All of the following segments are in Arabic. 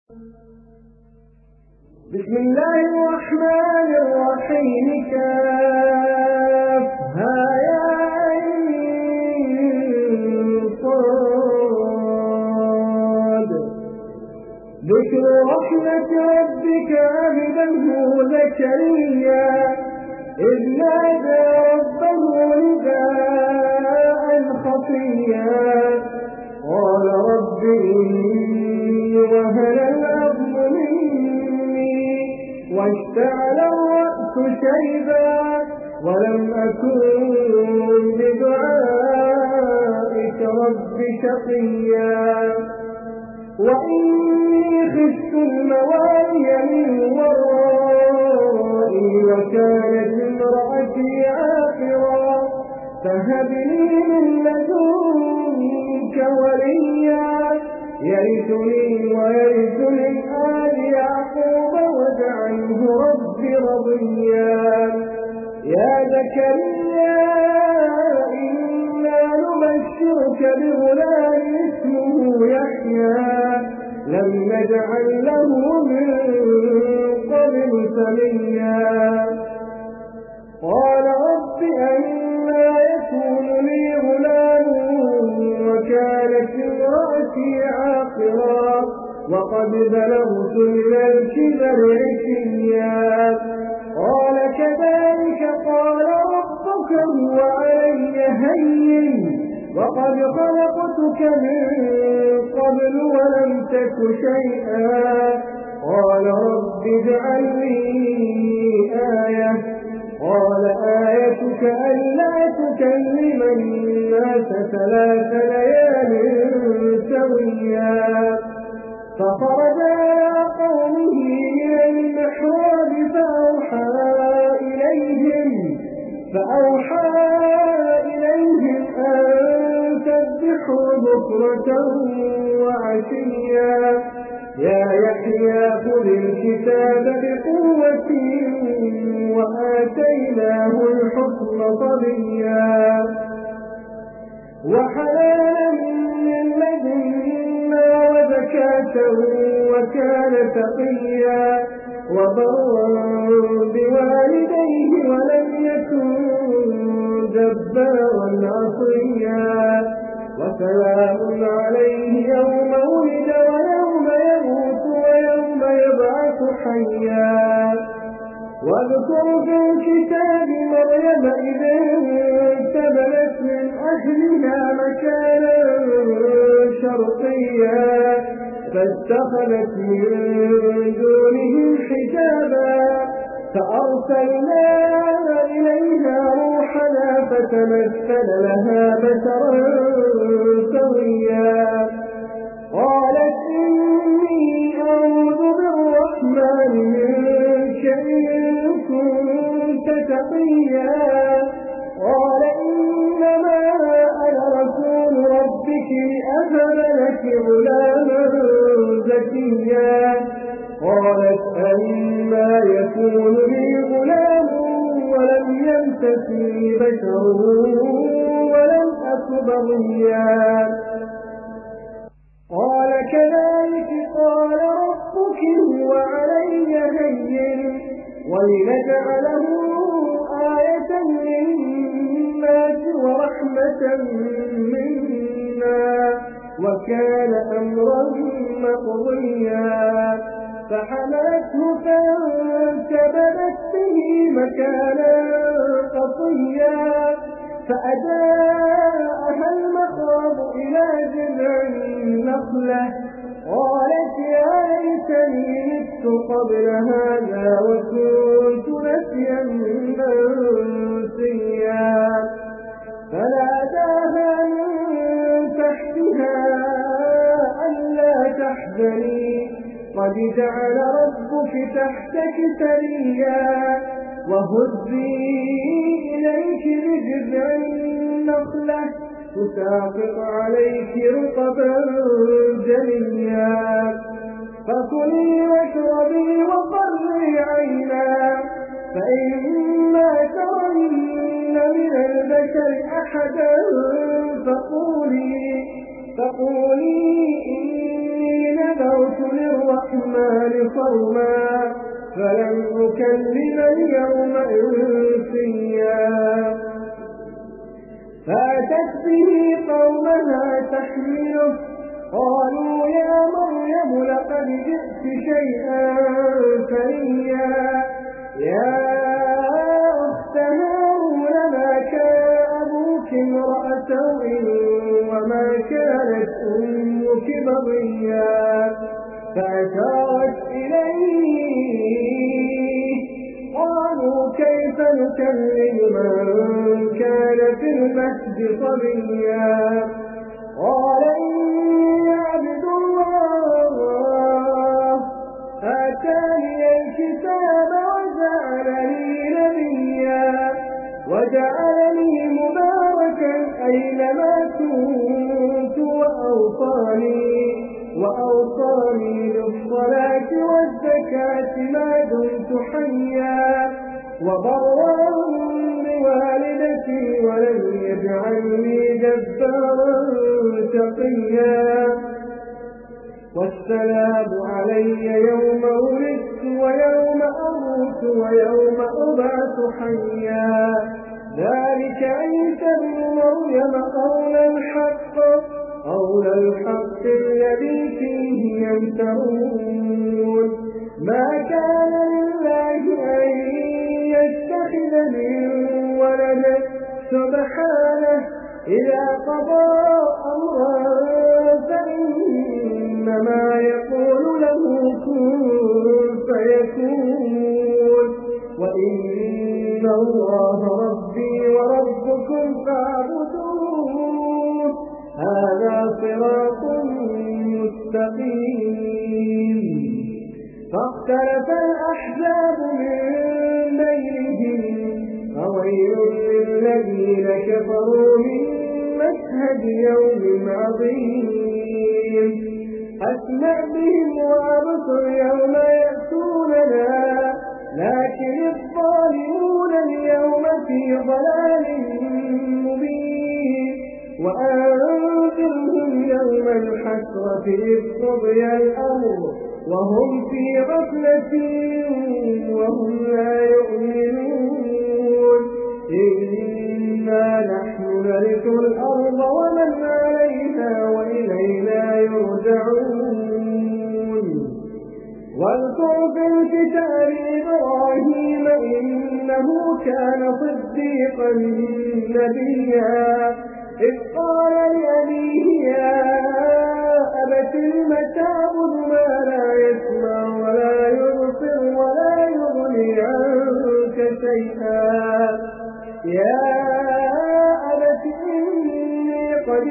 بسم الله الرحمن الرحيم. كافها يا عين صاد. ذكر رحمة ربك عبده زكريا إذ نادى ربه نداء خفيا قال رب إني وهن العظم مني واشتعل الرأس شيبا ولم أكن بدعائك رب شقيا وإني خفت الموالي من ورائي وكانت امرأتي عاقرا فهب لي من لدنك وليا يرثني ويرث من آل يعقوب واجعله رب رضيا. يا زكريا إنا نبشرك بغلام اسمه يحيى لم نجعل له من قبل سميا. قال رب أنى يكون لي غلام وكانت امرأتي عاقرا وقد بلغت من الكبر عتيا. قال كذلك قال ربك هو علي هين وقد خلقتك من قبل ولم تك شيئا. قال رب اجعل لي آية. قال آيتك ألا تكلم الناس 3 ليال سويا. فخرج على قومه من المحراب فأوحى إليهم أن سبحوا بكرة وعشيا. يا يحيى خذ الكتاب بقوة وآتيناه الحكم صبيا وحلالا من لدنا وزكاة وكان تقيا وبرا بوالديه ولم يكن جبارا عصيا. وسلام عليه يوم ولد ويوم يموت ويوم يبعث حيا. واذكر في الكتاب مريم إذ انتبذت من أهلها مكانا شرقيا فاتخذت من دونهم حجابا فأرسلنا إليها روحنا فتمثل لها بشرا سويا. قالت إني أعوذ بالرحمن منك إن كنت تقيا. قال إنما أنا رسول ربك لأهب لك غلاما زكيا. قالت أما يكون لي غلام ولم يمسسني بشر ولم أك بغيا. قال كذلك قال ربك هو علي هين ولنجعله آية للناس ورحمة منا وكان أمرا مقضيا. فحملته فانتبذت به مكانا قصيا فأجاءها المخاض إلى جذع النخلة قالت يا ليتني مت قبل هذا وكنت نسيا منسيا. فناداها من تحتها ألا تحزني قد جعل ربك تحتك سريا وهزي إليك بجذع النخلة تساقط عليك رطبا جنيا. فكلي واشربي وقري عينا فإما ترين من البشر أحدا فقولي إني نذرت للرحمن للرحمن صوما فلن أكلم اليوم إنسيا فأتت به قومها تحمله قالوا يا مريم لقد جئت شيئا فريا يا أخت هارون ما كان أبوك امرأ سوء وما كانت أمك بغيا فأشارت إليه قالوا كيف نكلم من كان في المهد صبيا قال إني عبد الله آتاني الكتاب وجعلني مباركا أينما كنت وأوصاني بالصلاة والزكاة ما دمت حيا وبرا بوالدتي ولم يجعلني جبارا شقيا والسلام علي يوم ولدت ويوم أموت ويوم أبعث حيا ذلك عيسى ابن مريم قول الحق الذي فيه يمترون ما كان لله أن يتخذ من ولد سبحانه إذا قضى أمرا فإنما يقول له كن فيكون وإن الله ربي وربكم فاعبدوه هذا صراط مستقيم فاختلف الأحزاب من بينهم فويل للذين كفروا من مشهد يوم عظيم أسمع بهم وأبصر يوم يأتوننا لكن الظالمون اليوم في ضلال مبين وأنذرهم يوم الحسرة إذ قضي الأمر وهم في غفلة وهم لا يؤمنون إنا نحن نرث الأرض ومن عليها وإلينا يرجعون واذكر في الكتاب إبراهيم إنه كان صديقا نبيا إذ قال لأبيه يا أبت لم تعبد ما لا يسمع ولا يبصر ولا يغني عنك شيئا يا أبت إني قد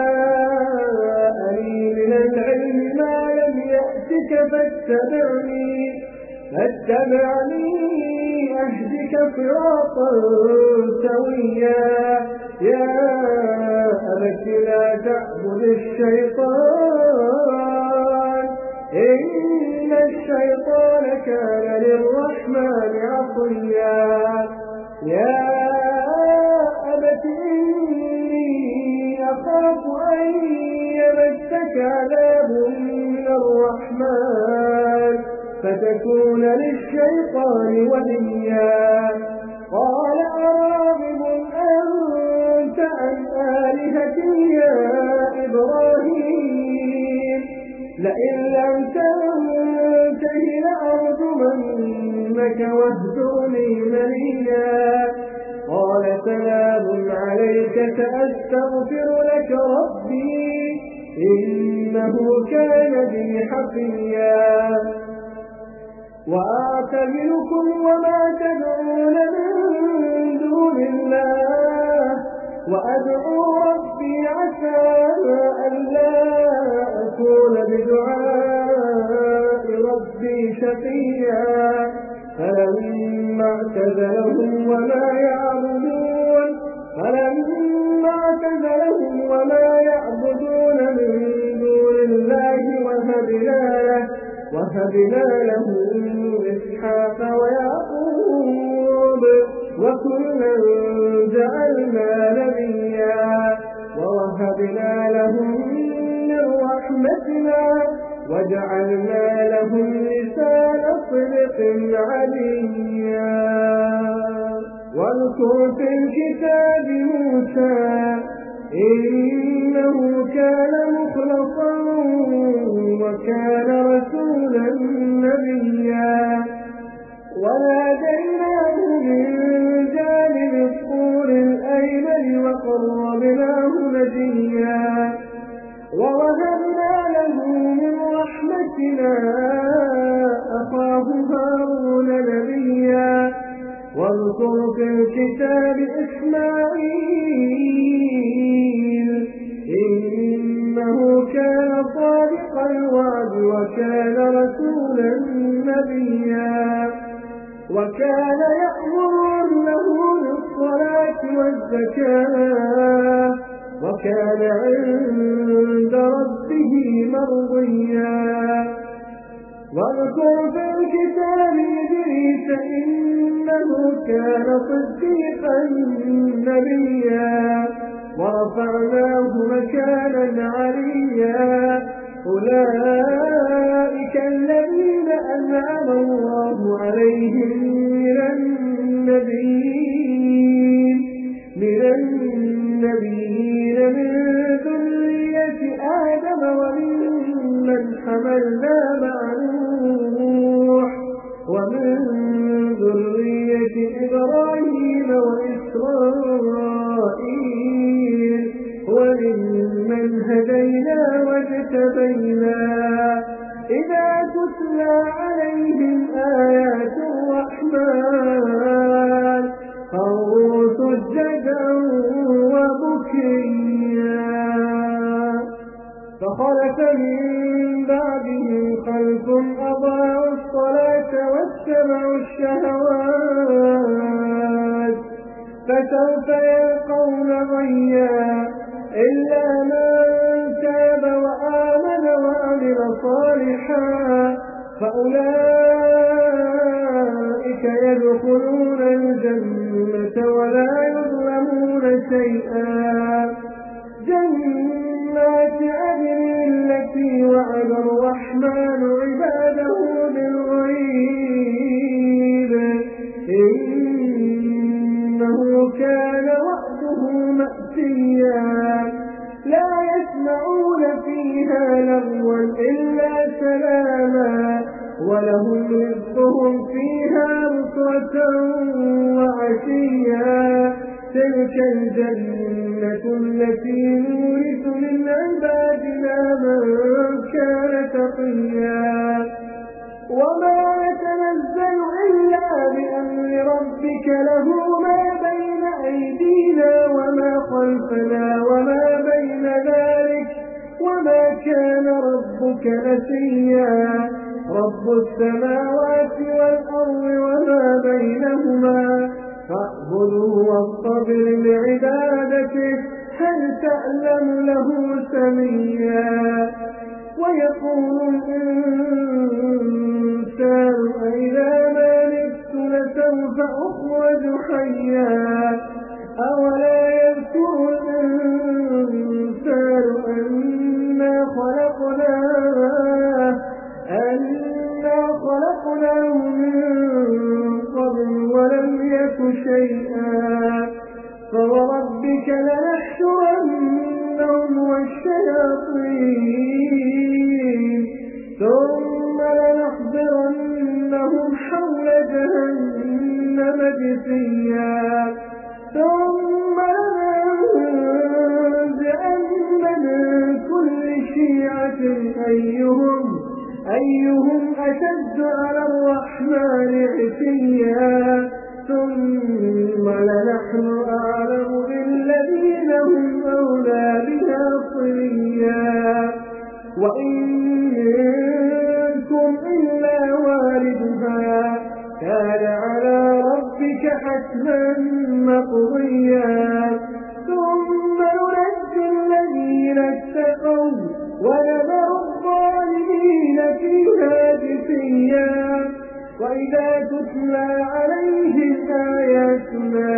جاءني من العلم ما لم يأتك فاتبعني أهدك صراطا سويا يا أبت لا تعبد الشيطان إن الشيطان كان للرحمن عصيا يا أبت إني أخاف أن يمسك عذاب من الرحمن فتكون للشيطان وليا قال أراغب أنت عن آلهتي يا إبراهيم لئن لم تنته لأرجمنك واهجرني مليا قال سلام عليك سأستغفر لك ربي إنه كان بي حفيا وأعتزلكم وما تدعون من دون الله وأدعو ربي عسى ألا أكون بدعاء ربي شقيا فلما اعتزلهم وما يعبدون من دون الله وهبنا له إسحاق ويعقوب وكلا جعلنا نبيا ووهبنا لهم من رحمتنا وجعلنا لهم لسان صدق عليا. واذكر في الكتاب موسى إنه كان مخلصا وكان رسولا نبيا. وناديناه من جانب الطور الأيمن وقربناه نجيا. ووهبنا له من رحمتنا أخاه هارون نبيا. واذكر في الكتاب إسماعيل إنه كان صادق الوعد وكان رسولا نبيا. وكان يأمر أهله بالصلاة والزكاة وكان عند ربه مرضيا. واذكر في الكتاب إدريس إنه كان صديقا نبيا. ورفعناه مكانا عليا. أولئك الذين أنعم الله عليهم من النبيين من ذرية آدم وممن حملنا مع نوح ومن ذرية إبراهيم وإسرائيل وممن هدينا واجتبينا. إذا تتلى عليهم آيات الرحمن خروا سجدا وبكيا. فخلف من بعدهم خلف أضاعوا الصلاة واتبعوا الشهوات فسوف يلقون غيا. إلا من تاب وآمن وعمل صالحا فأولئك يدخلون الجنة ولا يظلمون شيئا. جنات عدن التي وعد الرحمن عباده بالغيب إنه كان وعده مأتيا. لا يسمعون فيها لغوا إلا سلاما ولهم رزقهم فيها بكرة وعشيا. تلك الجنة التي نورث من عبادنا من كان تقيا. وما نتنزل إلا بأمر ربك له ما بين أيدينا وما خلفنا وما بين ذلك وما كان ربك نسيا. رب السماوات والأرض وما بينهما فاعبده واصطبر لعبادته هل تعلم له سميا. ويقول الإنسان أإذا ما مت لسوف أخرج حيا. أولا يذكر الإنسان أنا خلقناه من قبل ولم يك شيئا. فوربك لنحشرنهم والشياطين ثم لنحضرنهم حول جهنم جثيا. ثم لننزعن من كل شيعة أيهم أشد على الرحمن عتيا. ثم لنحن أعلم بالذين هم أولى بها صليا. وإن منكم إلا واردها كان على ربك حتما مقضيا. ثم ننجي الذين اتقوا ونذر الظالمين فيها جثيا. وإذا تتلى عليهم آياتنا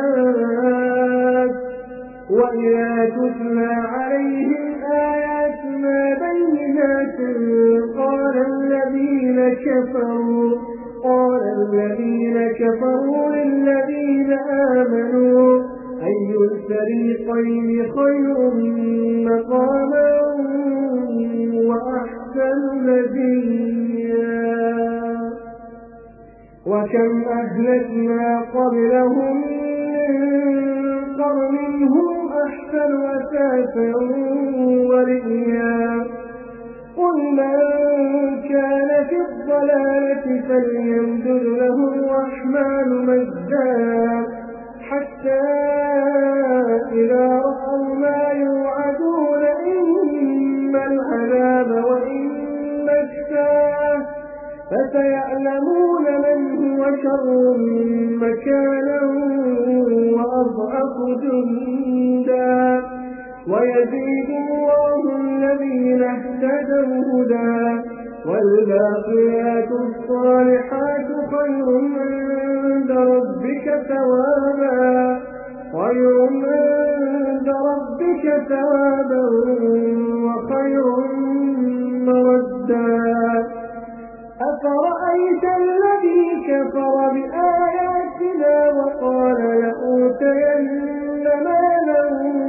بينات آياتنا بينات قال الذين كفروا للذين آمنوا أي الفريقين خير مقاما وأحسن نديا وكم أهلكنا قبلهم من قرن هم أحسن أثاثا ورئيا قل من كان في الضلالة فليمدد له الرحمن مدا حتى إذا رأوا ما يوعدون إما العذاب وإما الساعة فسيعلمون من هو شر مكانا وأضعف جندا ويزيد الله الذين اهتدوا هدى والباقيات الصالحات خير عند ربك ثوابا وخير مردا أفرأيت الذي كفر بآياتنا وقال لأوتين مالا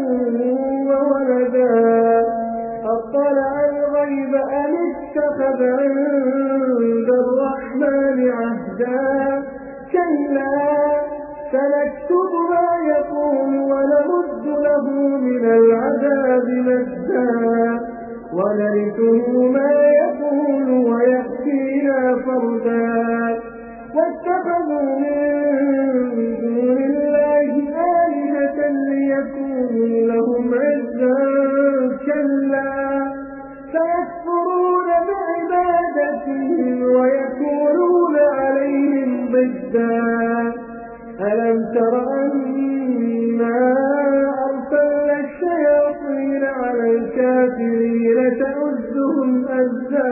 وولدا أطلع الغيب أم اتخذ عند الرحمن عهدا كلا سنكتب ما يقول ونمد له من العذاب مدا ونرثه ما يقول ويأتينا فردا واتخذوا من دون الله آلهة ليكونوا لهم عزا كلا سيكفرون بعبادتهم ويكونون عليهم ضدا ألم تر أنا أرسلنا الشياطين على الكافرين تؤزهم أزا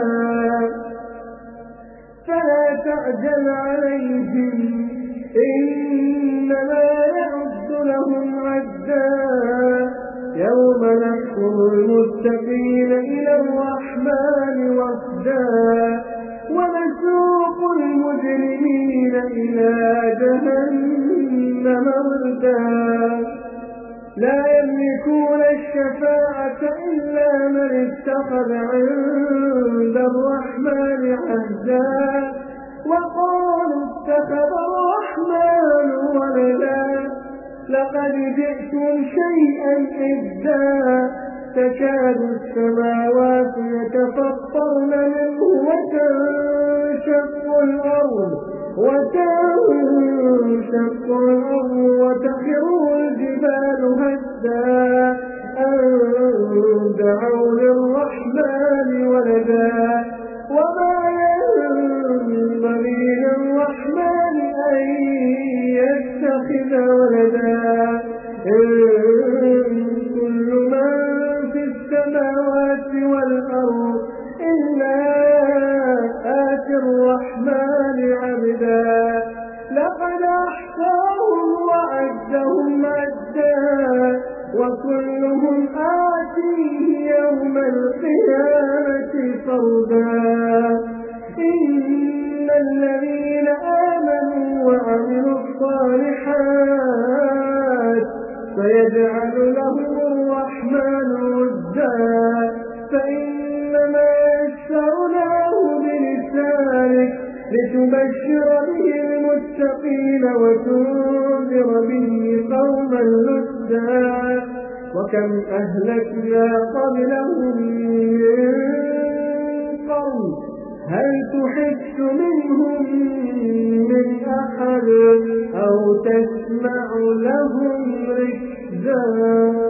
فلا تعجل عليهم إنما نعد لهم عدا يوم نحشر المتقين إلى الرحمن وفدا ونسوق المجرمين إلى جهنم وردا لا يملكون الشفاعة إلا من اتخذ عند الرحمن عهدا وقالوا اتخذ الرحمن ولدا لقد جئتم شيئا إدا تكاد السماوات يتفطرن منه وتنشق الأرض وتخر الجبال هدا أن دعوا للرحمن ولدا وما ينبغي للرحمن أن يتخذ ولدا إن كل من في السماوات والأرض إلا آتي الرحمن عبدا لقد أحصاهم وعدهم عدا وكلهم آتيه يوم القيامة فردا إن الذين آمنوا وعملوا الصالحات فيجعل لهم الرحمن ودا فإنما يسرناه بلسانك لتبشر به المتقين وتنذر به قوما لدا وكم أهلكنا قبلهم من قرن هل تحس منهم من أحد أو تسمع لهم ركزا